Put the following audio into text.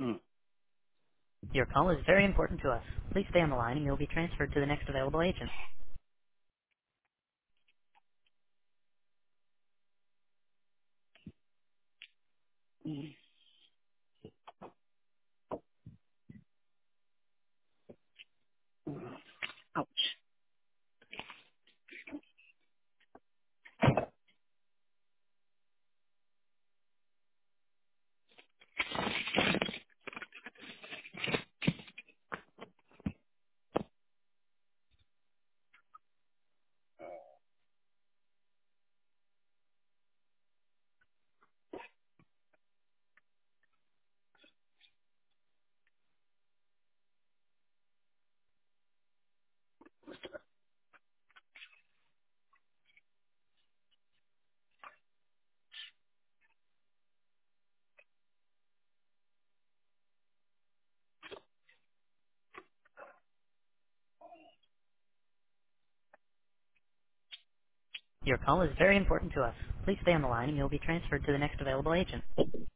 Mm. Your call is very important to us. Please stay on the line and you'll be transferred to the next available agent. Ouch. Your call is very important to us. Please stay on the line and you'll be transferred to the next available agent.